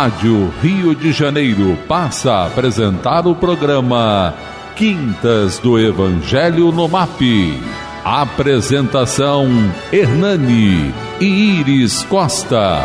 Rádio Rio de Janeiro passa a apresentar o programa Quintas do Evangelho no MAP. Apresentação: Hernani e Iris Costa.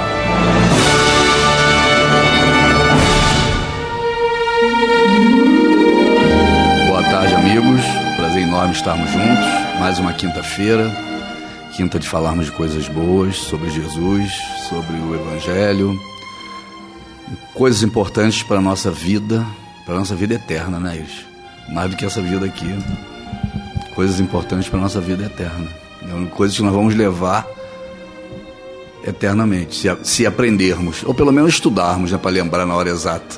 Boa tarde, amigos. Prazer enorme estarmos juntos. Mais uma quinta-feira. Quinta de falarmos de coisas boas, sobre Jesus, sobre o Evangelho. Coisas importantes para a nossa vida eterna, né, Iris? Mais do que essa vida aqui. Coisas importantes para a nossa vida eterna. Coisas que nós vamos levar eternamente, se aprendermos, ou pelo menos estudarmos, né, para lembrar na hora exata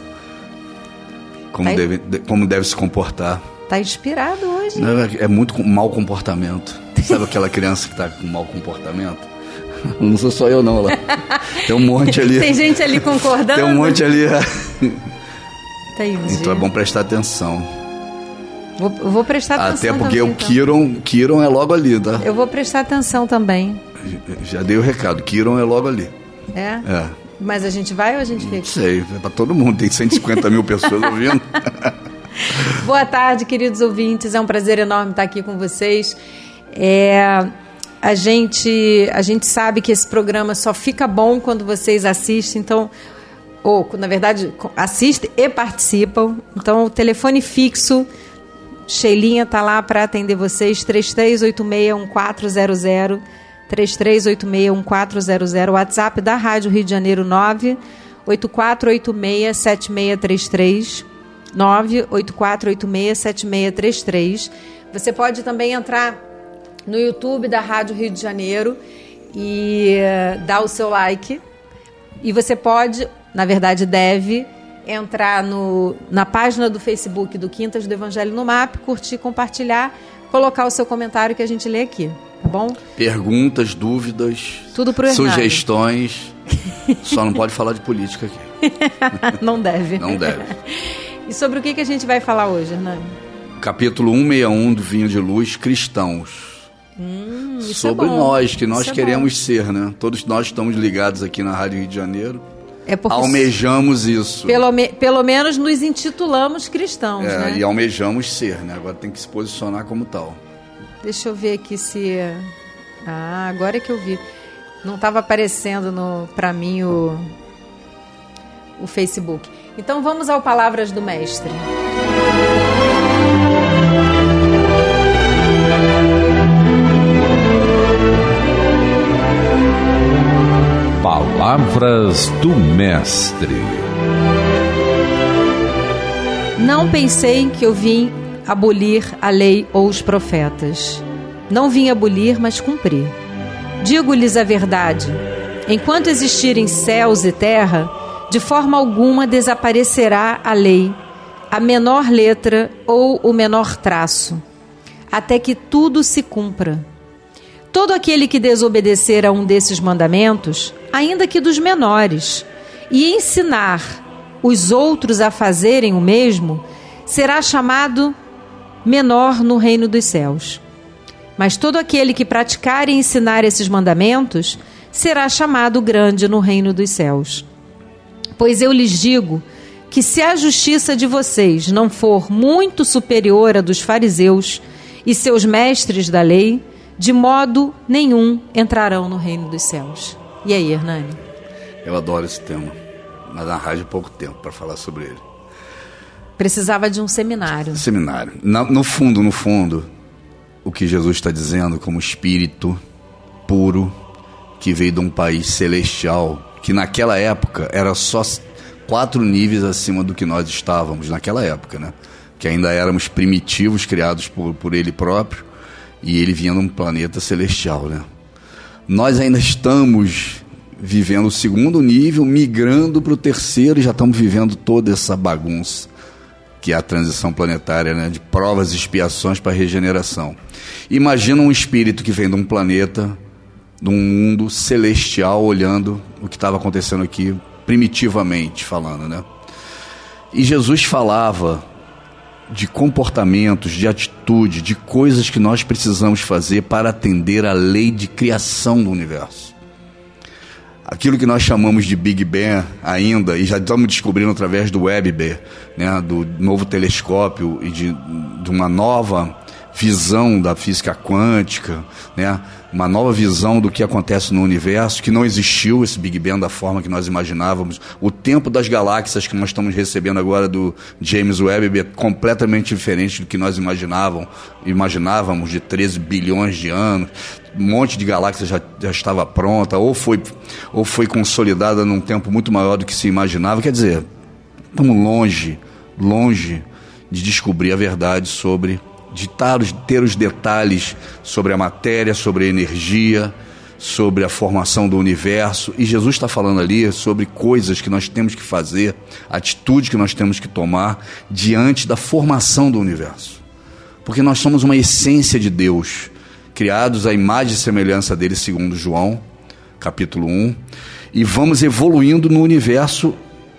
como deve se comportar. Tá inspirado hoje. É muito mau comportamento. Sabe aquela criança que está com mau comportamento? Não sou só eu, não. Lá. Tem um monte ali. Tem gente ali concordando? Tem um monte ali. Entendi. Então é bom prestar atenção. Vou prestar atenção. Até porque também, o Kiron é logo ali, tá? Eu vou prestar atenção também. Já dei o recado. Kiron é logo ali. É? É. Mas a gente vai ou a gente fica? Não sei. É para todo mundo. Tem 150 mil pessoas ouvindo. Boa tarde, queridos ouvintes. É um prazer enorme estar aqui com vocês. A gente sabe que esse programa só fica bom quando vocês assistem, então, ou na verdade assistem e participam. Então o telefone fixo, Sheilinha está lá para atender vocês, 3386-1400, 3386-1400, o WhatsApp da Rádio Rio de Janeiro, 98486-7633, 98486-7633. Você pode também entrar no YouTube da Rádio Rio de Janeiro e dar o seu like. E você pode, na verdade deve, entrar na página do Facebook do Quintas do Evangelho no MAP, curtir, compartilhar, colocar o seu comentário que a gente lê aqui, tá bom? Perguntas, dúvidas, tudo pro Hernani. Sugestões. Só não pode falar de política aqui. Não deve. Não deve. E sobre o que a gente vai falar hoje, Hernani? Capítulo 161 do Vinho de Luz, Cristãos. Sobre nós, que nós queremos ser, né? Todos nós estamos ligados aqui na Rádio Rio de Janeiro. Almejamos isso. Pelo menos nos intitulamos cristãos, né? E almejamos ser, né? Agora tem que se posicionar como tal. Deixa eu ver aqui se... agora é que eu vi. Não estava aparecendo para mim o Facebook. Então vamos ao Palavras do Mestre. Palavras do Mestre. Não pensei que eu vim abolir a lei ou os profetas. Não vim abolir, mas cumprir. Digo-lhes a verdade. Enquanto existirem céus e terra, de forma alguma desaparecerá a lei, a menor letra ou o menor traço, até que tudo se cumpra. Todo aquele que desobedecer a um desses mandamentos, ainda que dos menores, e ensinar os outros a fazerem o mesmo, será chamado menor no reino dos céus. Mas todo aquele que praticar e ensinar esses mandamentos, será chamado grande no reino dos céus. Pois eu lhes digo que se a justiça de vocês não for muito superior à dos fariseus e seus mestres da lei, de modo nenhum entrarão no reino dos céus. E aí, Hernani? Eu adoro esse tema, mas na rádio pouco tempo para falar sobre ele. Precisava de um seminário. No fundo, o que Jesus está dizendo como espírito puro, que veio de um país celestial, que naquela época era só 4 níveis acima do que nós estávamos naquela época, né? Que ainda éramos primitivos, criados por ele próprio, e ele vinha num planeta celestial, né? Nós ainda estamos vivendo o 2º nível, migrando para o 3º, e já estamos vivendo toda essa bagunça, que é a transição planetária, né? De provas e expiações para regeneração. Imagina um espírito que vem de um planeta, de um mundo celestial, olhando o que estava acontecendo aqui, primitivamente falando, né? E Jesus falava de comportamentos, de atitude, de coisas que nós precisamos fazer para atender à lei de criação do universo. aquilo que nós chamamos de Big Bang ainda, e já estamos descobrindo através do Webb, né, do novo telescópio e de uma nova visão da física quântica, né, uma nova visão do que acontece no universo, que não existiu esse Big Bang da forma que nós imaginávamos. O tempo das galáxias que nós estamos recebendo agora do James Webb é completamente diferente do que nós imaginávamos de 13 bilhões de anos. Um monte de galáxias já estava pronta, ou foi consolidada num tempo muito maior do que se imaginava. Quer dizer, estamos longe de descobrir a verdade sobre, de ter os detalhes sobre a matéria, sobre a energia, sobre a formação do universo. E Jesus está falando ali sobre coisas que nós temos que fazer, atitudes que nós temos que tomar diante da formação do universo. Porque nós somos uma essência de Deus, criados à imagem e semelhança dele, segundo João, capítulo 1, e vamos evoluindo no universo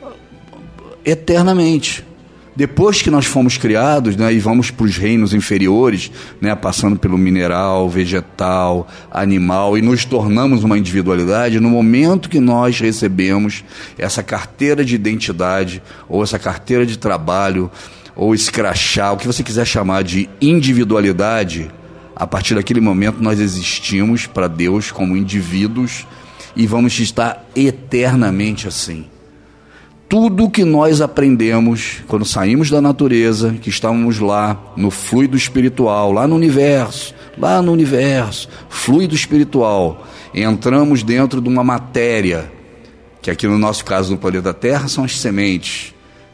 eternamente. Depois que nós fomos criados, né, e vamos para os reinos inferiores, né, passando pelo mineral, vegetal, animal, e nos tornamos uma individualidade, no momento que nós recebemos essa carteira de identidade, ou essa carteira de trabalho, ou esse crachá, o que você quiser chamar de individualidade, a partir daquele momento nós existimos para Deus como indivíduos e vamos estar eternamente assim. Tudo que nós aprendemos quando saímos da natureza, que estávamos lá no fluido espiritual, lá no universo, fluido espiritual, entramos dentro de uma matéria, que aqui no nosso caso no planeta Terra são as sementes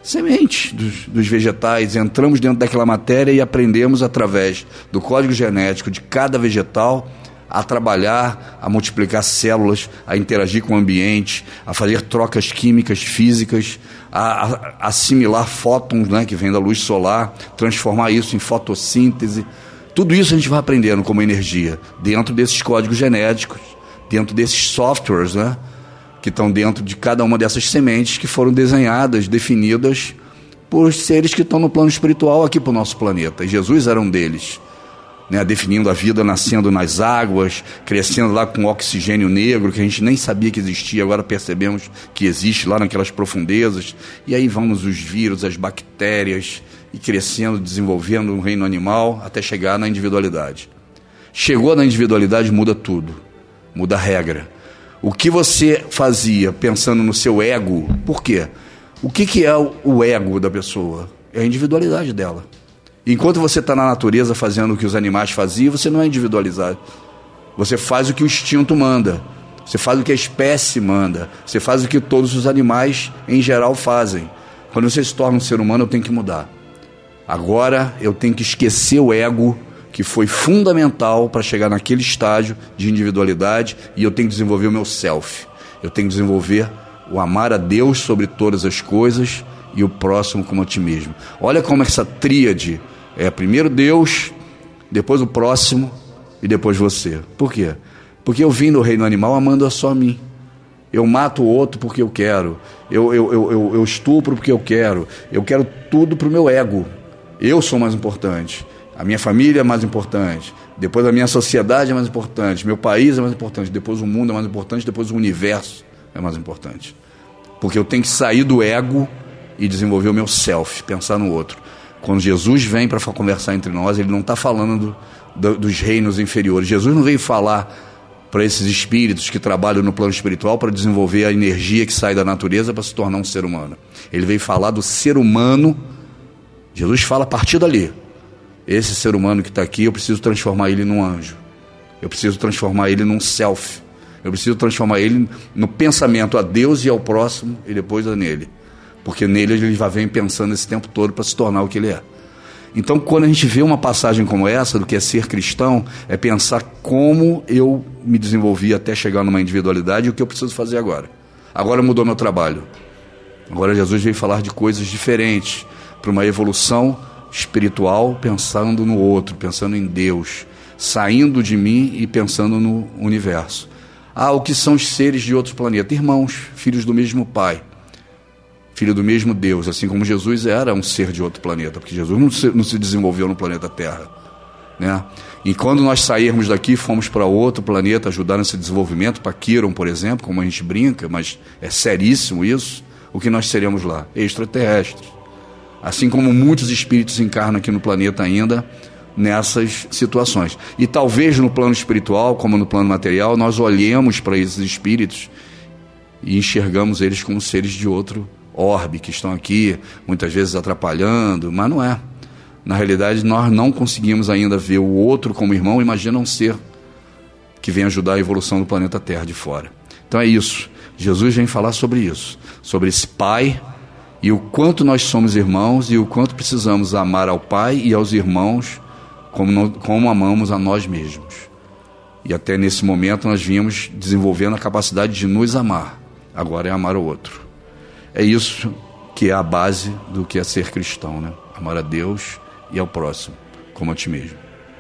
dos vegetais. Entramos dentro daquela matéria e aprendemos através do código genético de cada vegetal a trabalhar, a multiplicar células, a interagir com o ambiente, a fazer trocas químicas, físicas, a assimilar fótons, né, que vem da luz solar, transformar isso em fotossíntese. Tudo isso a gente vai aprendendo como energia, dentro desses códigos genéticos, dentro desses softwares, né, que estão dentro de cada uma dessas sementes que foram desenhadas, definidas por seres que estão no plano espiritual aqui para o nosso planeta. E Jesus era um deles. Né, definindo a vida, nascendo nas águas, crescendo lá com oxigênio negro, que a gente nem sabia que existia, agora percebemos que existe lá naquelas profundezas. E aí vamos os vírus, as bactérias, e crescendo, desenvolvendo um reino animal, até chegar na individualidade. Chegou na individualidade, muda tudo, muda a regra. O que você fazia pensando no seu ego, por quê? O que é o ego da pessoa? É a individualidade dela. Enquanto você está na natureza fazendo o que os animais faziam, você não é individualizado. Você faz o que o instinto manda. Você faz o que a espécie manda. Você faz o que todos os animais, em geral, fazem. Quando você se torna um ser humano, eu tenho que mudar. Agora, eu tenho que esquecer o ego, que foi fundamental para chegar naquele estágio de individualidade, e eu tenho que desenvolver o meu self. Eu tenho que desenvolver o amar a Deus sobre todas as coisas e o próximo como a ti mesmo. Olha como essa tríade é primeiro Deus, depois o próximo e depois você. Por quê? Porque eu vim do reino animal amando só a mim. Eu mato o outro porque eu quero. Eu estupro porque eu quero tudo para o meu ego. Eu sou mais importante. A minha família é mais importante. Depois a minha sociedade é mais importante. Meu país é mais importante. Depois o mundo é mais importante. Depois o universo é mais importante. Porque eu tenho que sair do ego e desenvolver o meu self, pensar no outro. Quando Jesus vem para conversar entre nós, ele não está falando dos reinos inferiores. Jesus não veio falar para esses espíritos que trabalham no plano espiritual para desenvolver a energia que sai da natureza para se tornar um ser humano. Ele veio falar do ser humano. Jesus fala a partir dali. Esse ser humano que está aqui, eu preciso transformar ele num anjo. Eu preciso transformar ele num self. Eu preciso transformar ele no pensamento a Deus e ao próximo e depois a nele. Porque nele ele já vem pensando esse tempo todo para se tornar o que ele é. Então, quando a gente vê uma passagem como essa, do que é ser cristão, é pensar como eu me desenvolvi até chegar numa individualidade e o que eu preciso fazer agora. Agora mudou meu trabalho. Agora Jesus veio falar de coisas diferentes, para uma evolução espiritual, pensando no outro, pensando em Deus, saindo de mim e pensando no universo. O que são os seres de outros planetas? Irmãos, filhos do mesmo Pai. Filho do mesmo Deus, assim como Jesus era um ser de outro planeta, porque Jesus não se desenvolveu no planeta Terra. né? E quando nós sairmos daqui, fomos para outro planeta ajudar nesse desenvolvimento, para Quiron, por exemplo, como a gente brinca, mas é seríssimo isso, o que nós seremos lá? Extraterrestres. Assim como muitos espíritos encarnam aqui no planeta ainda, nessas situações. E talvez no plano espiritual, como no plano material, nós olhemos para esses espíritos e enxergamos eles como seres de outro orbe, que estão aqui, muitas vezes atrapalhando, mas não é. Na realidade, nós não conseguimos ainda ver o outro como irmão, imagina um ser que vem ajudar a evolução do planeta Terra de fora. Então é isso. Jesus vem falar sobre isso, sobre esse Pai e o quanto nós somos irmãos e o quanto precisamos amar ao Pai e aos irmãos como amamos a nós mesmos. E até nesse momento nós vínhamos desenvolvendo a capacidade de nos amar. Agora é amar o outro. É isso que é a base do que é ser cristão, né? Amar a Deus e ao próximo, como a ti mesmo.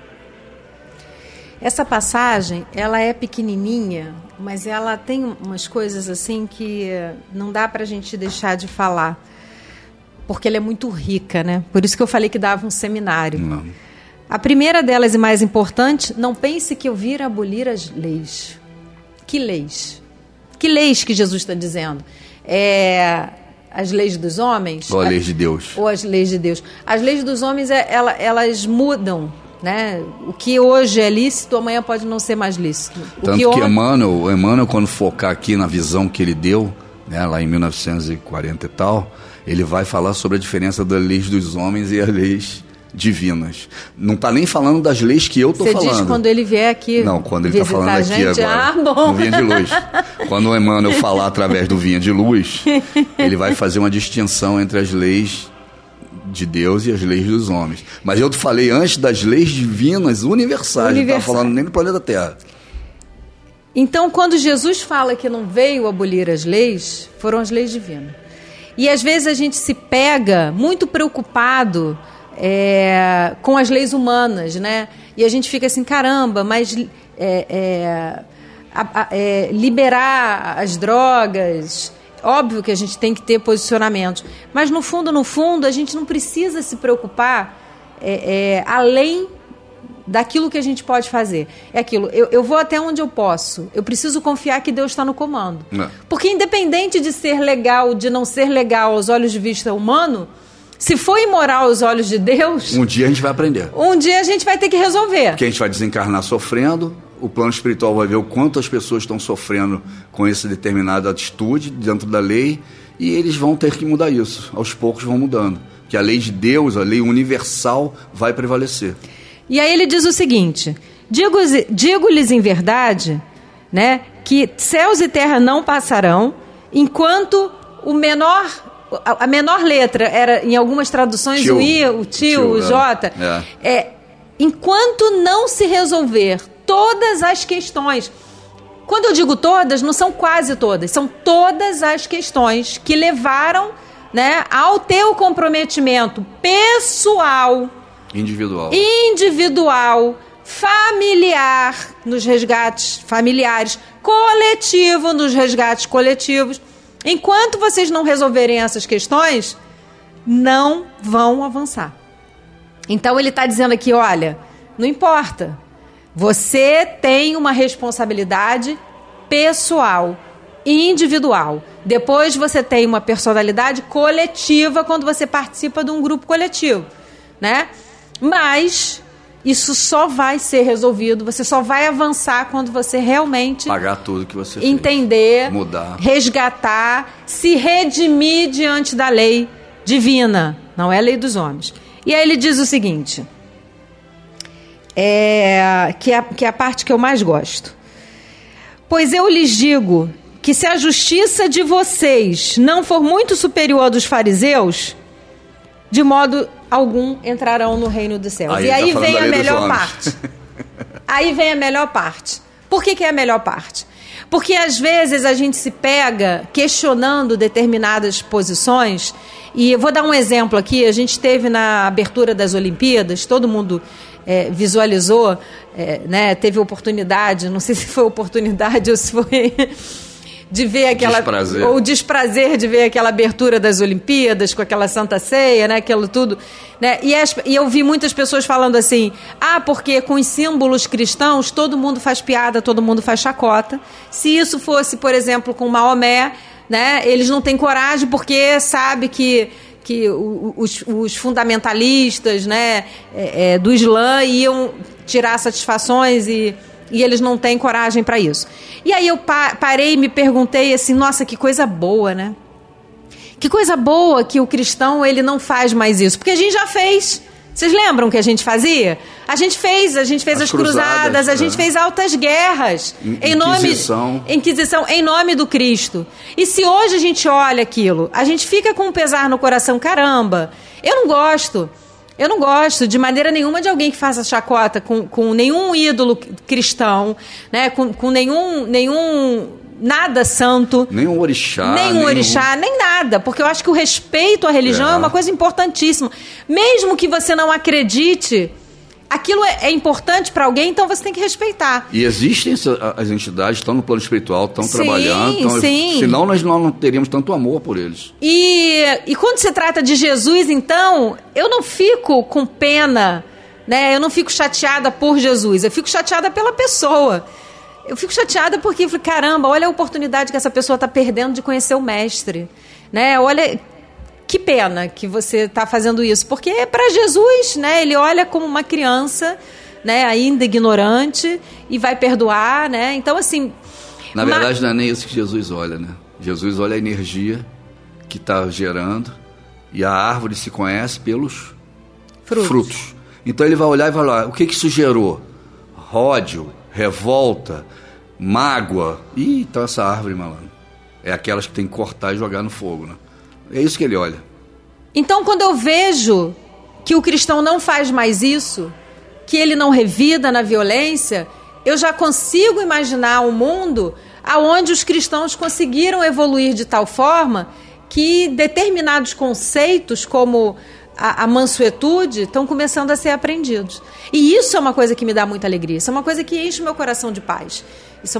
Essa passagem, ela é pequenininha, mas ela tem umas coisas assim que não dá para a gente deixar de falar, porque ela é muito rica, né? Por isso que eu falei que dava um seminário. Não. A primeira delas e mais importante, não pense que eu vir abolir as leis. Que leis? Que leis que Jesus está dizendo? As leis dos homens? Ou a lei de Deus. Ou as leis de Deus. As leis dos homens, elas mudam, né? O que hoje é lícito, amanhã pode não ser mais lícito. Tanto que Emmanuel, quando focar aqui na visão que ele deu, né, lá em 1940 e tal, ele vai falar sobre a diferença das leis dos homens e as leis divinas. Não está nem falando das leis que eu estou falando. Você diz quando ele vier aqui. Não, quando ele está falando aqui agora. Bom. No Vinha de Luz. Quando o Emmanuel falar através do Vinha de Luz, ele vai fazer uma distinção entre as leis de Deus e as leis dos homens. Mas eu falei antes das leis divinas universais. Não estava falando nem do planeta Terra. Então, quando Jesus fala que não veio abolir as leis, foram as leis divinas. E às vezes a gente se pega muito preocupado com as leis humanas, né? E a gente fica assim, caramba, mas liberar as drogas, óbvio que a gente tem que ter posicionamentos, mas no fundo, a gente não precisa se preocupar além daquilo que a gente pode fazer. É aquilo, eu vou até onde eu posso, eu preciso confiar que Deus está no comando. Não. Porque independente de ser legal, de não ser legal aos olhos de vista humano, se for imoral aos olhos de Deus... Um dia a gente vai aprender. Um dia a gente vai ter que resolver. Porque a gente vai desencarnar sofrendo, o plano espiritual vai ver o quanto as pessoas estão sofrendo com essa determinada atitude dentro da lei, e eles vão ter que mudar isso. Aos poucos vão mudando. Que a lei de Deus, a lei universal, vai prevalecer. E aí ele diz o seguinte: digo-lhes em verdade, né, que céus e terra não passarão, enquanto a menor letra era, em algumas traduções, o I, o tio, o J. Enquanto não se resolver todas as questões. Quando eu digo todas, não são quase todas, são todas as questões que levaram, né, ao teu comprometimento pessoal, individual, familiar, nos resgates familiares, coletivo, nos resgates coletivos. Enquanto vocês não resolverem essas questões, não vão avançar. Então ele está dizendo aqui, olha, não importa. Você tem uma responsabilidade pessoal, individual. Depois você tem uma personalidade coletiva quando você participa de um grupo coletivo, né? Mas isso só vai ser resolvido, você só vai avançar quando você realmente pagar tudo que você entender, fez, mudar, resgatar, se redimir diante da lei divina, não é a lei dos homens. E aí ele diz o seguinte, que é a parte que eu mais gosto. Pois eu lhes digo que se a justiça de vocês não for muito superior à dos fariseus, de modo algum entrarão no reino dos céus. E aí vem a melhor parte. Aí vem a melhor parte. Por que é a melhor parte? Porque às vezes a gente se pega questionando determinadas posições. E eu vou dar um exemplo aqui. A gente teve na abertura das Olimpíadas, todo mundo visualizou, né, teve oportunidade, não sei se foi oportunidade ou se foi... de ver aquela... Desprazer. Ou desprazer de ver aquela abertura das Olimpíadas, com aquela Santa Ceia, né? Aquilo tudo. Né? E eu vi muitas pessoas falando assim, porque com os símbolos cristãos todo mundo faz piada, todo mundo faz chacota. Se isso fosse, por exemplo, com Maomé, né? Eles não têm coragem porque sabe que os fundamentalistas, né, do Islã iam tirar satisfações e eles não têm coragem para isso. E aí eu parei e me perguntei assim, nossa, que coisa boa, né? Que coisa boa que o cristão ele não faz mais isso, porque a gente já fez. Vocês lembram que a gente fazia? A gente fez as cruzadas, a gente fez altas guerras. Inquisição, em nome do Cristo. E se hoje a gente olha aquilo, a gente fica com um pesar no coração, caramba, eu não gosto de maneira nenhuma de alguém que faça chacota com nenhum ídolo cristão, né? Com nenhum nada santo. Nenhum orixá, nem nada. Porque eu acho que o respeito à religião é uma coisa importantíssima. Mesmo que você não acredite, aquilo é importante para alguém, então você tem que respeitar. E existem as entidades, estão no plano espiritual, estão trabalhando. Então, sim. Senão nós não teríamos tanto amor por eles. E quando se trata de Jesus, então, eu não fico com pena, né? Eu não fico chateada por Jesus, eu fico chateada pela pessoa. Eu fico chateada porque eu falei, caramba, olha a oportunidade que essa pessoa está perdendo de conhecer o mestre, né? Olha, que pena que você está fazendo isso, porque para Jesus, né? Ele olha como uma criança, né? Ainda ignorante e vai perdoar, né? Então, assim... Na verdade, não é nem isso que Jesus olha, né? Jesus olha a energia que está gerando e a árvore se conhece pelos frutos. Então, ele vai olhar e vai falar, o que isso gerou? Ódio, revolta, mágoa. Então essa árvore, malandro, é aquelas que tem que cortar e jogar no fogo, né? É isso que ele olha. Então, quando eu vejo que o cristão não faz mais isso, que ele não revida na violência, eu já consigo imaginar um mundo onde os cristãos conseguiram evoluir de tal forma que determinados conceitos, como a mansuetude, estão começando a ser aprendidos. E isso é uma coisa que me dá muita alegria. Isso é uma coisa que enche o meu coração de paz. Isso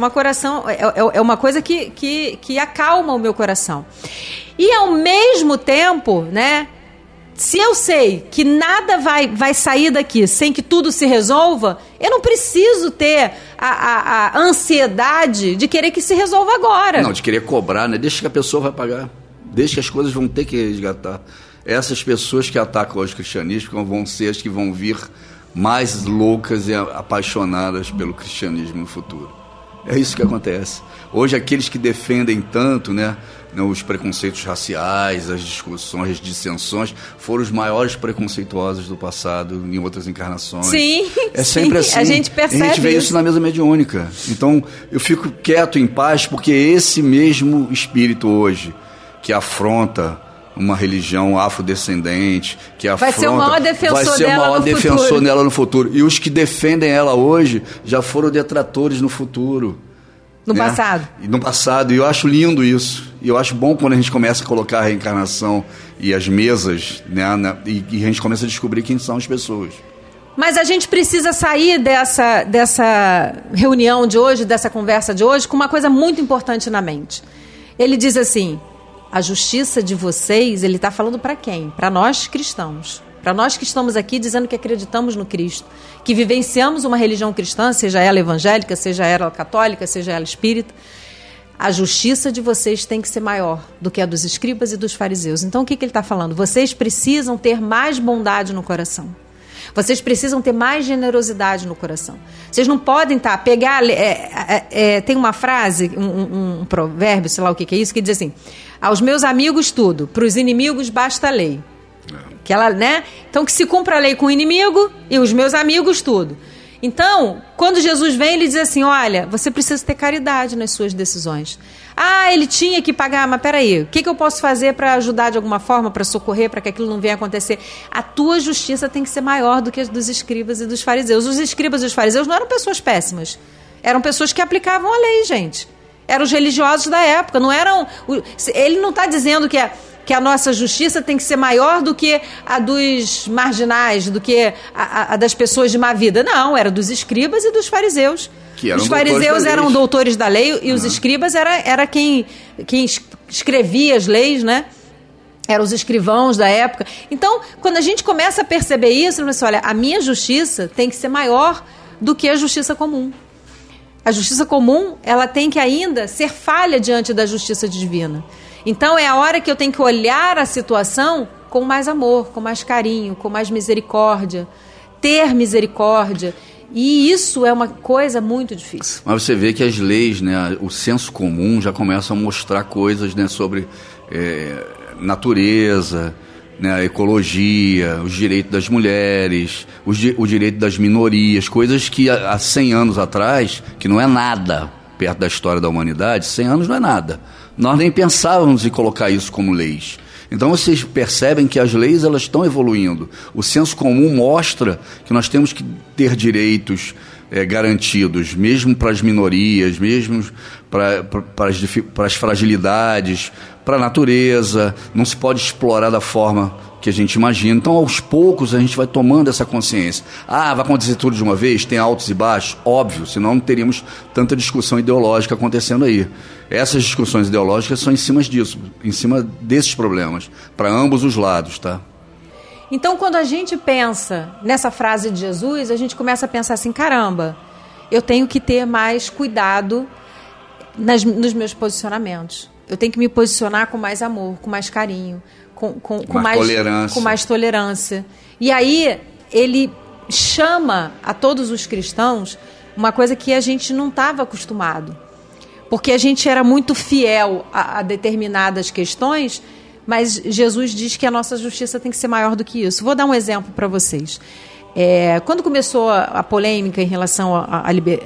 é uma coisa que acalma o meu coração. E ao mesmo tempo, né, se eu sei que nada vai sair daqui sem que tudo se resolva, eu não preciso ter a ansiedade de querer que se resolva agora. Não, de querer cobrar, né? Deixa que a pessoa vai pagar. Deixa que as coisas vão ter que resgatar. Essas pessoas que atacam hoje o cristianismo vão ser as que vão vir mais loucas e apaixonadas pelo cristianismo no futuro. É isso que acontece. Hoje, aqueles que defendem tanto, né, os preconceitos raciais, as discussões, as dissensões, foram os maiores preconceituosos do passado em outras encarnações. Sim, é sempre assim. A gente percebe. A gente vê isso na mesa mediúnica. Então, eu fico quieto, em paz, porque esse mesmo espírito hoje, que afronta uma religião afrodescendente, que afronta, vai ser o maior defensor dela no futuro. E os que defendem ela hoje já foram detratores no futuro. No passado. No passado. E eu acho lindo isso. E eu acho bom quando a gente começa a colocar a reencarnação e as mesas, né, e a gente começa a descobrir quem são as pessoas. Mas a gente precisa sair dessa reunião de hoje, dessa conversa de hoje, com uma coisa muito importante na mente. Ele diz assim: a justiça de vocês, ele está falando para quem? Para nós cristãos. Para nós que estamos aqui dizendo que acreditamos no Cristo, que vivenciamos uma religião cristã, seja ela evangélica, seja ela católica, seja ela espírita. A justiça de vocês tem que ser maior do que a dos escribas e dos fariseus. Então, o que ele está falando? Vocês precisam ter mais bondade no coração. Vocês precisam ter mais generosidade no coração. Vocês não podem pegar... tem uma frase, um provérbio, sei lá o que é isso, que diz assim: aos meus amigos tudo, para os inimigos basta a lei. Né? Então, que se cumpra a lei com o inimigo e os meus amigos tudo. Então, quando Jesus vem, ele diz assim: olha, você precisa ter caridade nas suas decisões. Ele tinha que pagar, mas peraí, o que eu posso fazer para ajudar de alguma forma, para socorrer, para que aquilo não venha acontecer? A tua justiça tem que ser maior do que a dos escribas e dos fariseus. Os escribas e os fariseus não eram pessoas péssimas, eram pessoas que aplicavam a lei, gente. Eram os religiosos da época, não eram... Ele não está dizendo que a nossa justiça tem que ser maior do que a dos marginais, do que a das pessoas de má vida. Não, era dos escribas e dos fariseus. Os fariseus eram doutores da lei e os escribas era quem escrevia as leis, né? Eram os escrivãos da época. Então, quando a gente começa a perceber isso, você olha, a minha justiça tem que ser maior do que a justiça comum. A justiça comum, ela tem que ainda ser falha diante da justiça divina. Então, é a hora que eu tenho que olhar a situação com mais amor, com mais carinho, com mais misericórdia, ter misericórdia. E isso é uma coisa muito difícil. Mas você vê que as leis, né, o senso comum já começa a mostrar coisas, né, sobre natureza, né, a ecologia, os direitos das mulheres, o direito das minorias, coisas que há 100 anos atrás, que não é nada perto da história da humanidade, 100 anos não é nada. Nós nem pensávamos em colocar isso como leis. Então vocês percebem que as leis elas estão evoluindo. O senso comum mostra que nós temos que ter direitos garantidos, mesmo para as minorias, mesmo para as fragilidades, para a natureza. Não se pode explorar da forma que a gente imagina. Então, aos poucos, a gente vai tomando essa consciência. Vai acontecer tudo de uma vez? Tem altos e baixos? Óbvio, senão não teríamos tanta discussão ideológica acontecendo aí. Essas discussões ideológicas são em cima disso, em cima desses problemas, para ambos os lados, tá? Então, quando a gente pensa nessa frase de Jesus, a gente começa a pensar assim, caramba, eu tenho que ter mais cuidado nos meus posicionamentos. Eu tenho que me posicionar com mais amor, com mais carinho, com mais tolerância. E aí, ele chama a todos os cristãos uma coisa que a gente não estava acostumado. Porque a gente era muito fiel a determinadas questões, mas Jesus diz que a nossa justiça tem que ser maior do que isso. Vou dar um exemplo para vocês. Quando começou a polêmica em relação à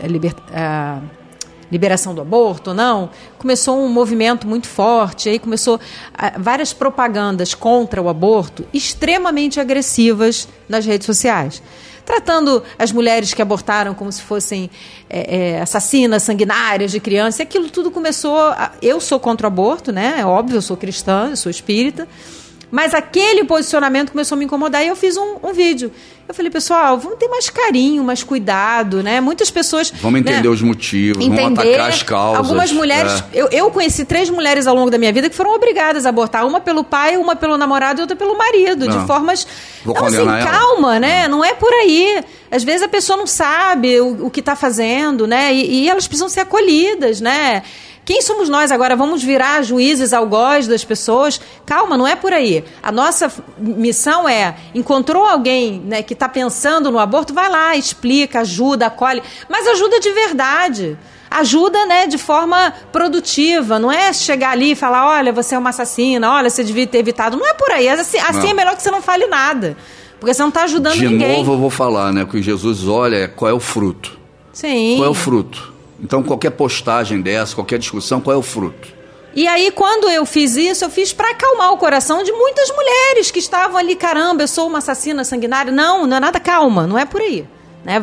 liberação do aborto ou não, começou um movimento muito forte, aí começou várias propagandas contra o aborto extremamente agressivas nas redes sociais, tratando as mulheres que abortaram como se fossem assassinas, sanguinárias de crianças. E aquilo tudo começou... Eu sou contra o aborto, né? É óbvio, eu sou cristã, eu sou espírita. Mas aquele posicionamento começou a me incomodar e eu fiz um vídeo. Eu falei, pessoal, vamos ter mais carinho, mais cuidado, né? Muitas pessoas... Vamos entender os motivos, vamos atacar as causas. Algumas mulheres... Eu conheci 3 mulheres ao longo da minha vida que foram obrigadas a abortar. Uma pelo pai, uma pelo namorado e outra pelo marido. De formas... Então, assim, calma, né? Não é por aí. Às vezes a pessoa não sabe o que está fazendo, né? E elas precisam ser acolhidas, né? Quem somos nós agora? Vamos virar juízes algozes das pessoas? Calma, não é por aí. A nossa missão encontrou alguém, né, que está pensando no aborto, vai lá, explica, ajuda, acolhe, mas ajuda de verdade. Ajuda, né, de forma produtiva. Não é chegar ali e falar, olha, você é uma assassina, olha, você devia ter evitado. Não é por aí. Assim é melhor que você não fale nada. Porque você não está ajudando ninguém. De novo eu vou falar, né, que Jesus olha qual é o fruto. Sim. Qual é o fruto? Então, qualquer postagem dessa, qualquer discussão, qual é o fruto? E aí, quando eu fiz isso, eu fiz para acalmar o coração de muitas mulheres que estavam ali, caramba, eu sou uma assassina sanguinária. Não é nada, calma, não é por aí. Né?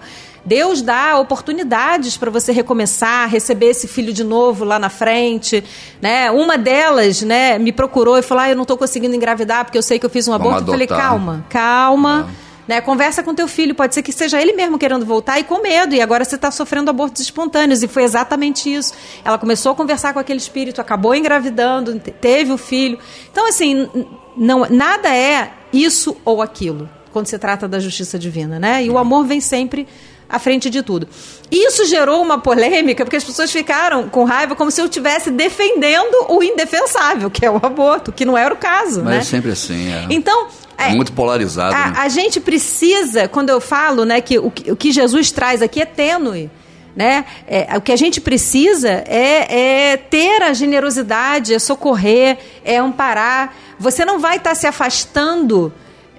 Deus dá oportunidades para você recomeçar, receber esse filho de novo lá na frente. Né? Uma delas, né, me procurou e falou, eu não estou conseguindo engravidar porque eu sei que eu fiz um aborto. Eu falei, calma. Né? Conversa com teu filho, pode ser que seja ele mesmo querendo voltar e com medo, e agora você está sofrendo abortos espontâneos, e foi exatamente isso. Ela começou a conversar com aquele espírito, acabou engravidando, teve o filho. Então, assim, nada é isso ou aquilo, quando se trata da justiça divina, né? E o amor vem sempre à frente de tudo. Isso gerou uma polêmica, porque as pessoas ficaram com raiva como se eu estivesse defendendo o indefensável, que é o aborto, que não era o caso. Mas né? É sempre assim, Então... É muito polarizado. A gente precisa, quando eu falo, né, que o que Jesus traz aqui é tênue. Né? O que a gente precisa é ter a generosidade, é socorrer, é amparar. Você não vai estar se afastando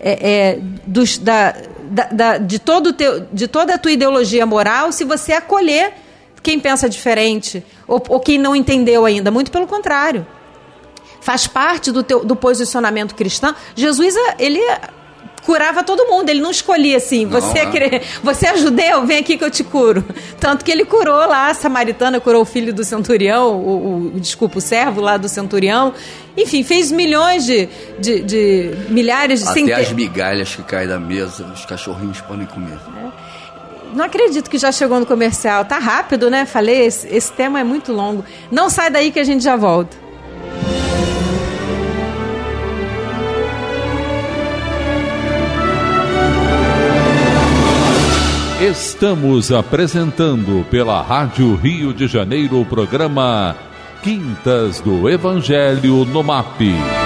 de toda a tua ideologia moral se você acolher quem pensa diferente ou quem não entendeu ainda. Muito pelo contrário. Faz parte do posicionamento cristão. Jesus, ele curava todo mundo, ele não escolhia assim, você é judeu, vem aqui que eu te curo. Tanto que ele curou lá a samaritana, curou o filho do centurião, o servo lá do centurião. Enfim, fez milhares de milhares de centenas. Até as migalhas que caem da mesa, os cachorrinhos podem comer. Não acredito que já chegou no comercial. Tá rápido, né? Falei, esse tema é muito longo. Não sai daí que a gente já volta. Estamos apresentando pela Rádio Rio de Janeiro o programa Quintas do Evangelho no MAP.